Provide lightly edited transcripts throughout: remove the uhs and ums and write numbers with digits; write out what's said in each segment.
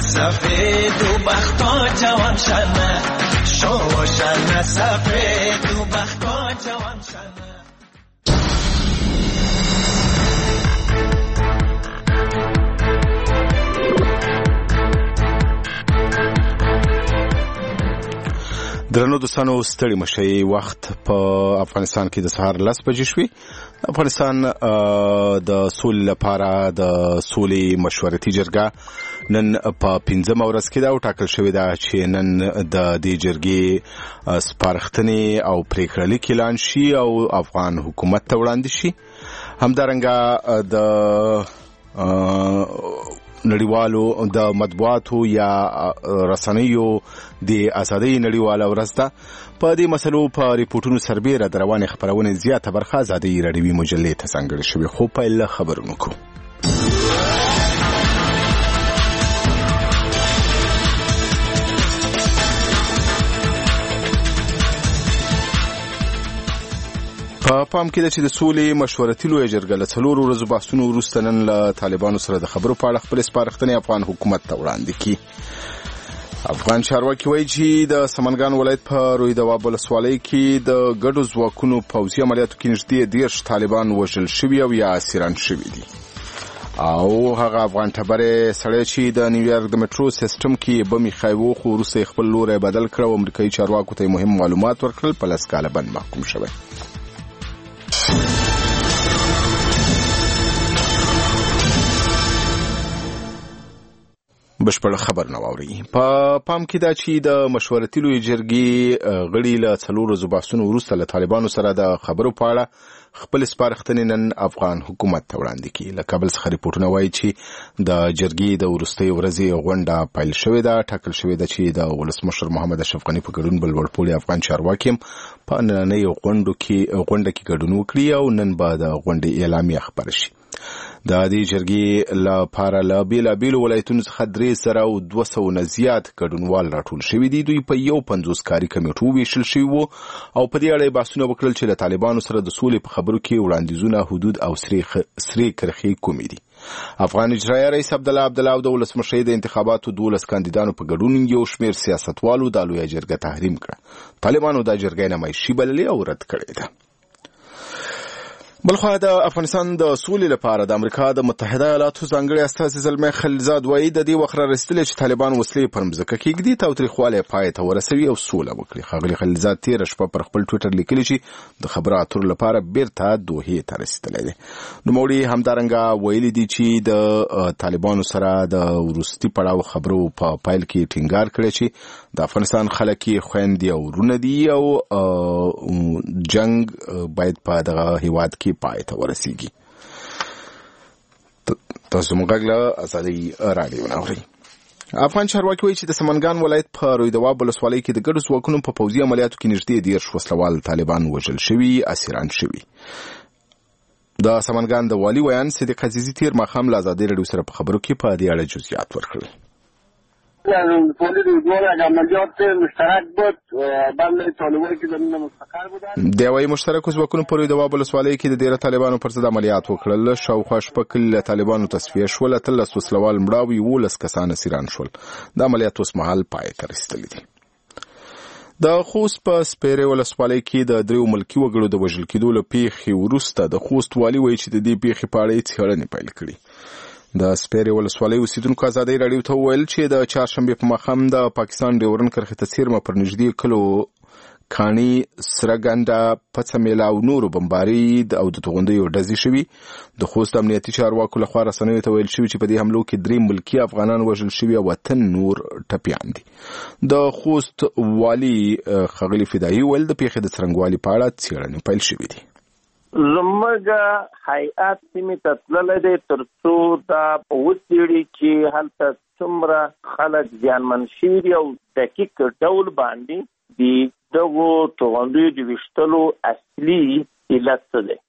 سفید و بختا جوان شنه شو شنه سفید و بختا جوان شنه. درنو دوستانو ستړي مشي وخت په افغانستان کې د سهار 10 بجې شوې. افغانستان د سولې لپاره د سولې مشورتي جرګه نن په 15 ورځ کې دا ټاکل شوې ده چې نن د دې جرګې سپارښتنې او پریکړه لیک اعلان شي او افغان حکومت ته وړاندې شي. همدارنګه د نړیوالو د مطبوعاتو یا رسنیو د ازادۍ نړیواله ورځ ده. په دې مسلو په ریپورتونو سربېره د روانې خبرونې زیاته برخه ازادۍ راډیوي مجلې ته ځانګړې شوې. خو پیل خبرونه کوو. په پام کې ده چې د سولې مشورتي لویه جرګه له 4 ورځو بحثونو وروسته نن له طالبانو سره د خبرو په اړه خپل سپارښتنې افغان حکومت ته وړاندې کړي. افغان چارواکي وایي چې د سمنګان ولایت په رویدواب ولسوالۍ کې د ګډو ځواکونو پوځي عملیاتو کې نږدې 10 طالبان وژل شوي او یا اسیران شوي دي. او هغه افغان ټبرې سړی چې د نیویارک د میټرو سیستم کې بم ایښی و خو وروسته خپل لوری بدل کړ او امریکایي چارواکو ته مهم معلومات ورکړل، په 10 کاله بند محکوم شوی. بشپړ خبر نه واوري. په پام کې دا چې د مشورتي لویې جرګې غړي له 4 ورځو بحثونو وروسته له طالبانو سره د خبرو په اړه خپل سپارښتنې نن افغان حکومت ته وړاندې کړي. له کابل څخه ریپورټونه وایي چې د جرګې د وروستۍ ورځې غونډه پیل شوې ده. ټاکل شوې ده چې د ولسمشر محمد اشرف غني په ګډون بل وړپوړي افغان چارواکي هم په نننۍ غونډه کې ګډون وکړي او نن به د غونډې اعلامیه خپره شي. د دې جرګې لپاره له بیلابیلو ولایتونو څخه 3200 نه زیات ګډونوال راټول شوي دي. دوی په 51 کاري کمیټو ویشل شوي وو او په دې اړه بحثونه وکړل چې له طالبانو سره د سولې په خبرو کې وړاندیزونه، حدود او سری کرښې کومې دي. افغان اجرایه رئیس عبدالله او د ولسمشر د انتخاباتو 12 کاندیدانو په ګډون یو شمېر سیاستوالو د لویه جرګه تحریم کړه. طالبانو دا جرګه نمایشي بللې او رد کړې ده. بلخوا د افغانستان د سولې لپاره د امریکا د متحده ایالاتو ځانګړي استازي زلمي خلیلزاد وایي د دې وخت رسېدلې چې طالبان وسلې پر مځکه کېږدي، تاوتریخوالی پای ته ورسوي او سوله وکړي. ښاغلي خلیلزاد تېره شپه پر خپل ټویټر لیکلي چې د خبرو اترو لپاره بیرته دوحې ته رسېدلی دی. نوموړي همدارنګه ویلي دي چې د طالبانو سره د وروستي پړاو خبرو په پیل کې ټینګار کړی چې د افغانستان خلک یې خویندې او ورونه دي او جنگ باید په دغه هیواد کې پای ته ورسیږي. تاسو موږ له ازادۍ راډیو نه اورئ. افغان چارواکي وایي چې د سمنګان ولایت په رویدواب ولسوالۍ کې د ګډو ځواکونو په پوځي عملیاتو کې نږدې 10 وسلوال طالبان وژل شوي، اسیران شوي. د سمنګان د والي ویان صدیق عزیزي تیر ماښام له ازادۍ راډیو سره په خبرو کې په دې اړه جزئیات ورکړل. د یوې مشترکو ځواکونو په رویدواب ولسوالۍ کې د 13 طالبانو پر ضد عملیات وکړل. شاوخوا شپږ کلي له طالبانو تصفیه شول، 13 وسلوال مړه او 11 کسان اسیران شول. د عملیات اوس مهال پای ته رسېدلي دي. د خوست په سپیرې ولسوالۍ کې د 3 ملکي وګړو د وژل کېدو له پیښې وروسته د خوست والي وایي چې د دې پیښې په اړه څېړنې پیل کړي. د سپیرې ولسوالۍ اوسیدونکو ازادۍ راډیو ته وویل چې د چهارشنبې په ماښام د پاکستان ډیورن کرښې ته څیرمه پر نږدې کلو کاڼي، سرګنډه، پڅمیله او نورو بمباري او د توغندیو ډزې شوي. د خوست امنیتي چارواکو لخوا رسنیو ته ویل شوي چې په دې حملو کې 3 ملکي افغانان وژل شوي او 8 نور ټپیان دي. د خوست والي ښاغلي فدایي ویل د پیښې د څرنګوالي په اړه څېړنې پیل شوي دي. زموږ هیئات سیمې ته تللی دی تر څو دا وڅېړي چې هلته څومره خلک زیانمن شوي دي او دقیق ډول باندې د دغو توغندیو د ویشتلو اصلي علت څه دی.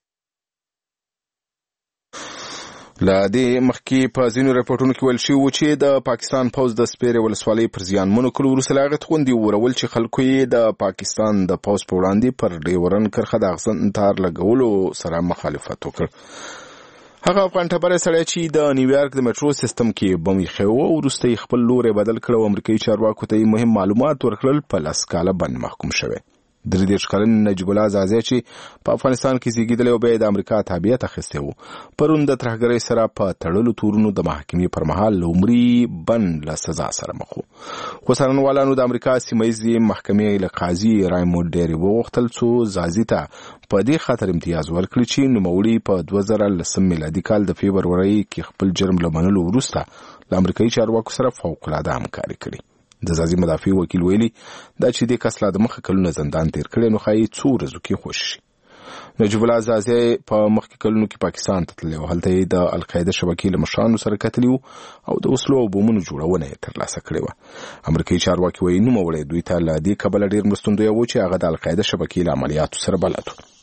له دې مخکې په ځینو راپورټونو کې ویل شوي وو چې د پاکستان پوځ د سپیرې ولسوالۍ پر زیانمنو کلو وروسته له هغې توغندي وورول چې خلکو یې د پاکستان د پوځ په وړاندې پر ډیورن کرښه د اغزن تار لګولو سره مخالفت وکړ. هغه افغان ټبر سړی چې د نیویارک د میټرو سیستم کې بم یې خو ورسته خپل لوري بدل کړو امریکایي چارواکو ته مهم معلومات ورکړل په لاسکاله باندې محکوم شوی. 33 کلن نجیب الله زازی چې په افغانستان کې زیږیدلی او بیا د امریکا تابعیت اخیستی و پرون د ترهګرۍ سره په تړلو تورونو د محاکمې پر مهال له عمري بند له سزا سره مخ و. خو څارنوالانو د امریکا سیمهییزې محکمې له قاضي رایموند ډیري وغوښتل څو زازي ته په دې خاطر امتیاز ورکړي چې نوموړي په 2010 میلادي کال د فبرورۍ کې خپل جرم له منلو وروسته له امریکایي چارواکو سره فوق‌العاده همکاري کړې. د زازي مدافع وکیل ویلي دا چې د کس لا د مخه کلونه زندان تیر کړي نو خایي څو ورځو کې خوشي شي. نجیب الله زازي په مخکې کلونو کې پاکستان ته تللی او هلته یې د القاعده شبکې له مشرانو سره کتلي او د وسلو او بمونو جوړونه یې ترلاسه کړې وه. امریکایي چارواکي وایي نوموړی دوی ته له دې کبله ډېر مرستندوی و چې هغه د القاعده شبکې له عملیاتو سره بلد و.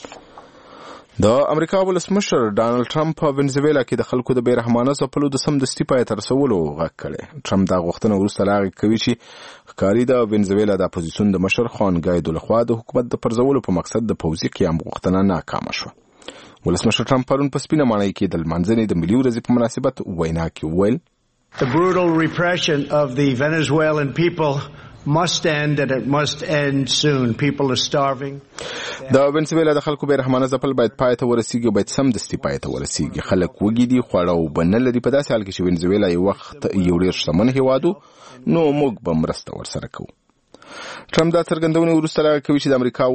د امریکا ولسمشر ډانلډ ټرمپ په وینزویلا کې د خلکو د بیرحمانه ځپلو د سمدستي پای ته رسولو غږ کړی. ټرمپ دا غوښتنه وروسته له هغې کوي چې ښکاري د وینزویلا د اپوزیسیون د مشر خوان ګایدو لخوا د حکومت د پرځولو په مقصد د پوځي قیام غوښتنه ناکامه شوه. ولسمشر ټرمپ پرون په سپینه ماڼۍ کې د لمانځنې د ملي ورځې په مناسبت وینا کې وویل The brutal repression of the Venezuelan people must end and it must end soon. People are starving. د وینزویلا د خلکو بیرحمانه ځپل باید پای ته ورسیږي او باید سمدستي پای ته ورسیږي. خلک وږي دي، خواړه او اوبه نه لري. په داسې حال کې چې وینزویلا یو وخت یو ډېر شتمن هېواد و نو موږ به مرسته ورسره کوو. ټرمپ دا څرګندونې وروسته له هغې کوي چې د امریکا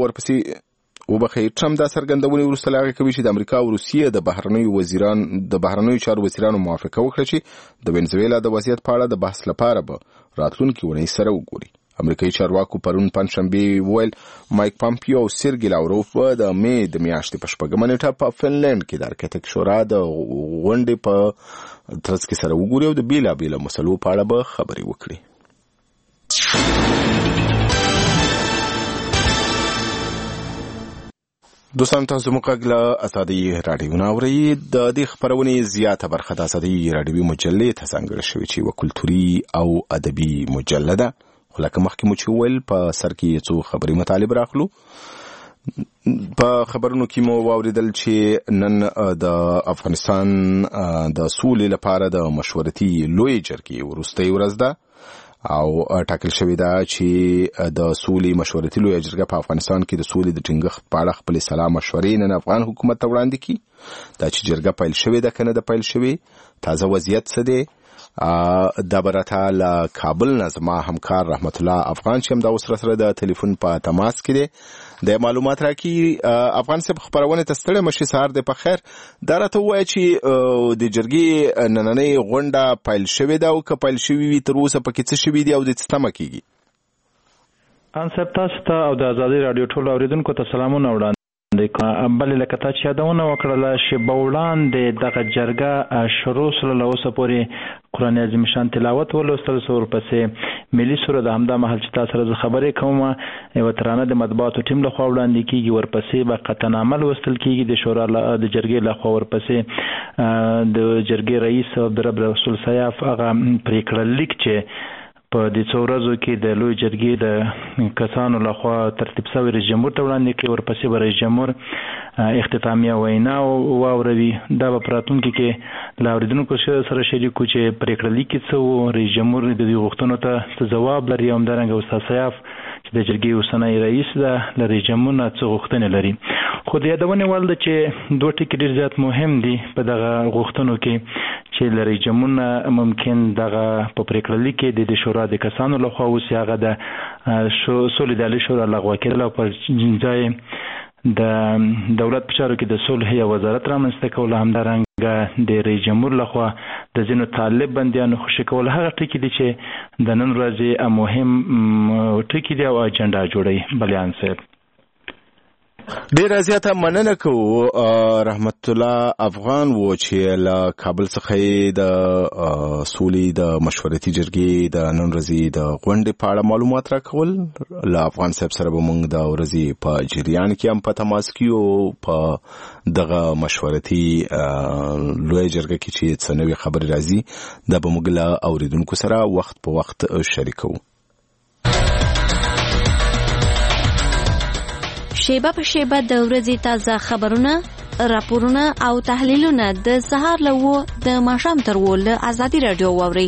ورپسې د امریکا او روسیې د بهرنیو چارو وزیرانو موافقه وکړه چې د وینزویلا د وضعیت په اړه د بحث لپاره به راتلونکي اونۍ سره وګوري. امریکایي چارواکو پرون پنجشنبې ویل مایک پامپیو او سرګی لاوروف به د مې د میاشتې په 6 نیټه په فنلند کې د ارکټیک شورا د غونډې په ترڅ کې سره وګوري او د بیلابیلو مسلو په اړه به خبرې وکړي. دوستان تاسو موږ له ازادي رادیو ناوړي د دې خبرونې زیاته برخه د ازادي رادیو مجلې ته څنګه شوی چې و کلتوري او ادبي مجله ده. خو لکه مخکې مو چې ویل په سر کې څو خبري مطالب راخلو. په خبرونو کې مو واوریدل چې نن د افغانستان د سولې لپاره د مشورتي لوی جرګې وروستۍ ورځ ده او ټاکل شوې ده چې د سولې مشورتي لوی جرګه په افغانستان کې د سولې د ټینګښت په اړه خپل سلا مشورې نن افغان حکومت ته وړاندې کړي. دا چې جرګه پیل شوې ده کنه د پیل شوې تازه وضعیت څه دی د برته له کابل نه زما همکار رحمت الله افغان چې هم دا اوس سره د ټلیفون په تماس کې دی د معلومات راکړي. افغان صاحب خبرونه ته ستړی مشي سهار دی په خیر. دا راته ووایه چې د جرګې نننۍ غونډه پیل شوې ده او که پیل شوې وي تر اوسه پکې څه شوي دي او د څه تمه کېږي. ان صاحب تاسو ته او د ازادي رادیو ټولو اوریدونکو ته سلامونه وړاندې بلې لکه تا چې یادونه وکړله شیبه وړاندې دغه جرګه شروع سوله له اوسه پورې قرآن عظیم شان تلاوت ولوستل سو ورپسې ملي سوره د همدا مهال چې تاسو سره زه خبرې کوم یوه ترانه د مطبوعاتو ټیم لخوا وړاندې کېږي ورپسې به قطعنامه لوستل کېږي د شورا د جرګې لخوا ورپسې د جرګې رئیس عبدالرب رسول سیاف هغه پرېکړه لیک چې په دې څو ورځو کې د لوی جرګې د کسانو لخوا ترتیب شوی رئیس جمهور ته وړاندې کړي ورپسې به رئیس جمهور اختتامیه وینا واوروي. دا به په راتلونکي کې له اورېدونکو سره شریکو چې پرېکړه لیک څه و رئیس جمهور د دې غوښتنو ته ځواب لري او همدارنګه استاد سیاف چې د جرګې اوسنی رئیس ده له رئیس جمهور نه څه غوښتنې لري. خو د یادونې وړ ده چې دوه ټکي ډېر زیات مهم دي په دغه غوښتنو کې چې له رئیس جمهور نه ممکن دغه په پرېکړه لیک کې د شورا د کسانو لخوا اوسي هغه د سولې د عالي شورا لغوه کېدل او پر ځای د دولت په چارو کې د صلح یا وزارت رامنځته کول همدارنګه د رئیس جمهور لخوا د ځینو طالب بندیانو خوشي کول هغه ټکي دي چې د نن ورځې مهم ټکي دي او اجنډا جوړوي. بلیان صاحب ډیره زیاته مننه کوو رحمت الله افغان و چې له کابل څخه د سولې د مشورتي جرګې د نن ورځې د غونډې په اړه معلومات راکول. له افغان صاحب سره به موږ د ورځې په جریان کې هم په تماس کې او په دغه مشورتي لوی جرګه کې چې څه نوې خبرې راځي دا به موږ له اوریدونکو سره وخت په وخت شریکو. شیبه په شیبه د ورځې تازه خبرونه، راپورونه او تحلیلونه د سهار له 9 د ماښام تر 10 له ازادي رادیو واورئ.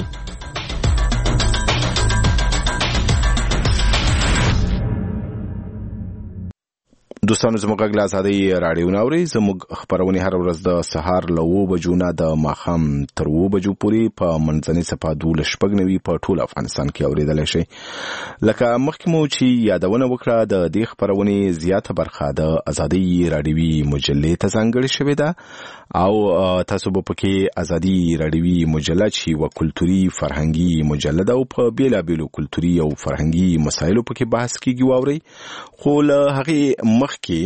دوستانو زموږ غږ له ازادي رادیو ناوري. زموږ خبرونه هر ورځ د سهار له 9 بجو نه د ماښام تر 2 بجو پورې په منځني صفه 12 په ټول افغانستان کې اوریدل شي. لکه مخکې مو چې یادونه وکړه د دې خبرونه زیاته برخه د ازادي رادیوي مجلې ته ځانګړې شوې ده او تاسو به پکې ازادي رادیوي مجله چې و کلتوري فرهنګي مجله ده او په بیلابیلو کلتوري او فرهنګي مسایلو پکې بحث کیږي واوري. خو له هغه مخکې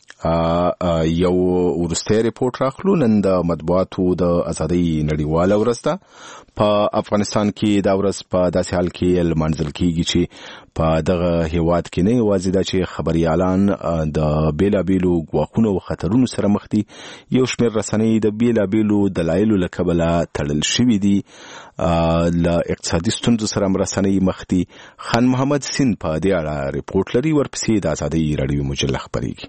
یو ورسته ریپورت راخلو. نن د مطبوعاتو د ازادي نړیواله ورځ ده. په افغانستان کې دا ورځ په داسې حال کې لمانځل کیږي چې په دغه هیواد کې نه یوازې دا چې خبريالان د بیلابیلو غواخونو او خطرونو سره مخ دي، یو شمېر رسنۍ د بیلابیلو دلایلو له کبله تړل شوي دي، له اقتصادي ستونزو سره رسنۍ مخ دي. خان محمد سین په دې اړه ریپورت لري، ورپسې د ازادي رادیو مجله خبرېږي.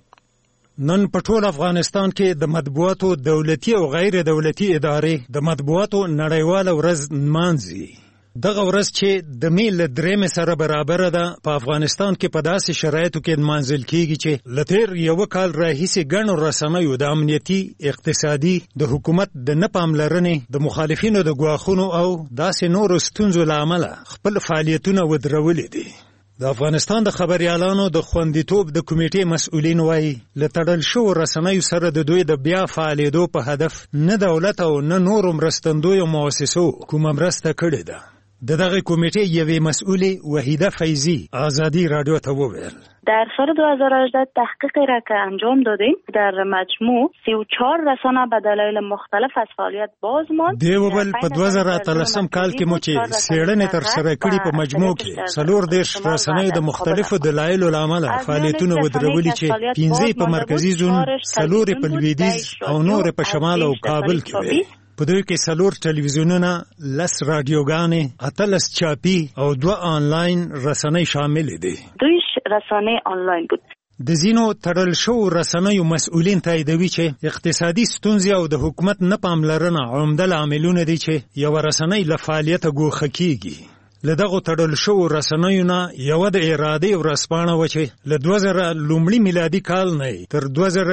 نن په ټول افغانستان کې د مطبوعاتو دولتي او غیر دولتي ادارې د مطبوعاتو نړیواله ورځ نمانځي. دغه ورځ چې د می له 3 سره برابر ده په افغانستان کې په داسې شرایطو کې نمانځل کیږي چې لتر یو کال راهیسې ګڼو رسنیو د امنیتي، اقتصادي، د حکومت د نه پاملرنې، د مخالفینو د ګواښونو او داسې نورو ستونزو له امله خپل فعالیتونه ودرولي دي. د افغانستان د خبريالانو د خوندیتوب د کمیټې مسؤلین وایي له تړل شو رسنیو سره د دوی د بیا فعالیدو په هدف نه دولت او نه نورو مرستندویو مؤسسو کومه مرسته کړې ده. دغه کمیټې یوې مسؤلې وحیده فیضی ازادي رادیو ته وویل در سال 2018 تحقیقی را که انجام دادیم در مجموع 34 رسانه به دلایل مختلف از فعالیت باز ماند. دیوبل په 2013 کال کې مو چې سیړنې تر سره کړي په مجموع کې 14 رسنۍ د مختلفو دلایلو لامل فعالیتونه ودرولي چې 15 په مرکزی زون، 4 په لویدیځ او نور په شمال او کابل کې وي. په دوی کې 4 ټلویزیونونه، 10 رادیوګانې، 18 چاپی او 2 آنلاین رسنۍ شامل دي. دوی رسنۍ آنلاین بود. د زینو تړل شو رسنیو مسؤلین تاییدوي چې اقتصادي ستونزې او د حکومت نه پاملرنه عمده عاملونه دي چې یو رسنۍ له فعالیت ګوښه کیږي. له دغه تړل شو رسنیو نه یو د ارادې ورسپانه و چې له 2000 لومړي میلادي کال نه تر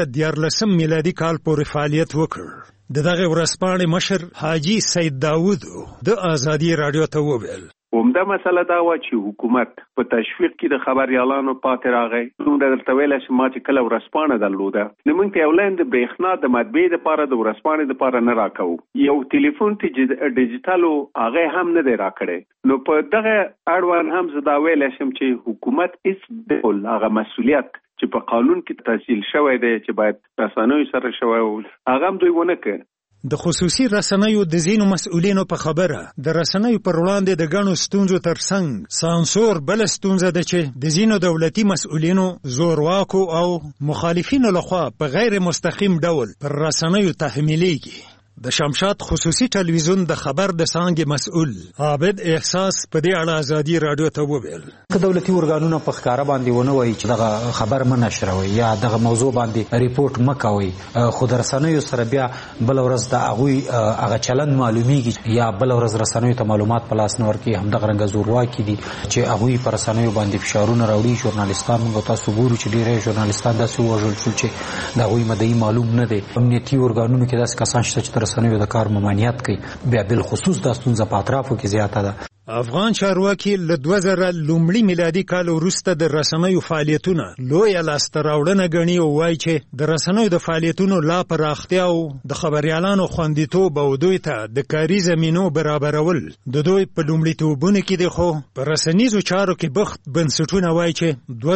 2014 میلادي کال پورې فعالیت وکړ. دغه ورسپانه مشر حاجی سید داوود د ازادي رادیو ته وویل عمده مسله دا و چې حکومت په تشویق کې د خبريالانو پاتې راغی. نو دلته ویل چې ما چې کله ورسپانه درلوده نو موږ ته اولین د برېښنا د مطبعې لپاره د ورسپانه لپاره نه راکاو، یو ټلیفون ته ډیجیټالو هغه هم نه دی راکړی. نو په دغه اړوند هم زه دا ویل شم چې حکومت هیڅ ډول هغه مسؤلیت چې په قانون کې تفصیل شوی دی چې باید رسنیو سره شوی هغه هم دوی ونه کړ. د خصوصي رسنیو د زینو مسؤلینو په خبره د رسنیو پر وړاندې د ګڼو ستونزو ترڅنګ سانسور بل ستونزه ده چې د زینو دولتي مسؤلینو، زورواکو او مخالفینو لخوا په غیر مستقیم ډول پر رسنیو تحمیلیږي. د شمشاد خصوصي ټلویزیون د خبر د څانګې مسؤل عابد احساس په دې اړه ازادي رادیو ته وویل که دولتي ارګانونه په ښکارا باندې ونه وایي چې دغه خبر منشروي یا دغه موضوع باندې ریپورت مکوي، خو د رسنیو سره بیا بل ورځ د هغه چلند معلومیږي یا بل ورځ رسنیو ته معلومات په لاس نه ورکوي. همدغه رنګه زورواکي دي چې هغوی پر رسنیو باندې فشارونه راوړي. ژورنالیستان موږ تاسو ګورو چې ډېری ژورنالیستان داسې ووژل شول چې د هغوی مدعي معلوم نه دی. امنیتي ارګانونو کې داسې کسان شته چې رسنیو د کار ممانعت کوي. بیا بل خصوص د ستونزه په اطرافو کې زیاته ده. افغان چارواکي له 2000 لومړي میلادي کال وروسته د رسنیو فعالیتونه لویه لاسته راوړنه ګڼي او وایي چې د رسنیو د فعالیتونو لا پراختیا او د خبريالانو خوندیتوب او دوی ته د کاري زمینو برابرول د دوی په لومړیتوبونو کې دي. خو په رسنیزو چارو کې بخت بنسټونه وایي چې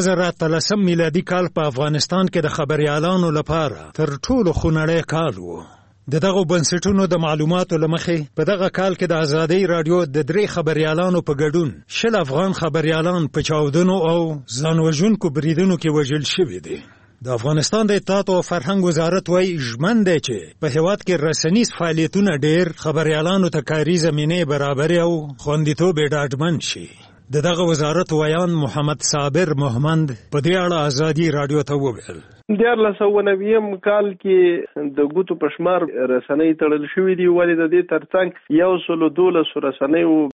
2013 میلادي کال په افغانستان کې د خبريالانو لپاره تر ټولو خونړی کال و. دغه بنسټونو د معلوماتو لمخې په دغه کال کې د ازادي رادیو د 3 خبريالانو په ګډون 10 افغان خبريالان په چاودنو او ځانوژونکو بریدونو کې وژل شوي دي. د افغانستان د اطلاعات او فرهنګ وزارت وايي ژمن دی چې په هیواد کې رسنیز فعالیتونه ډېر خبريالانو ته کاري زمینه برابر او خوندیتوب ډاډمن شي. دغه وزارت ویان محمد صابر محمد په دې اړه ازادي رادیو ته وویل 1990 کال کې د ګوتو پشمار رسنۍ تړل شوې دي ولې د دې ترڅنګ 112 رسنۍ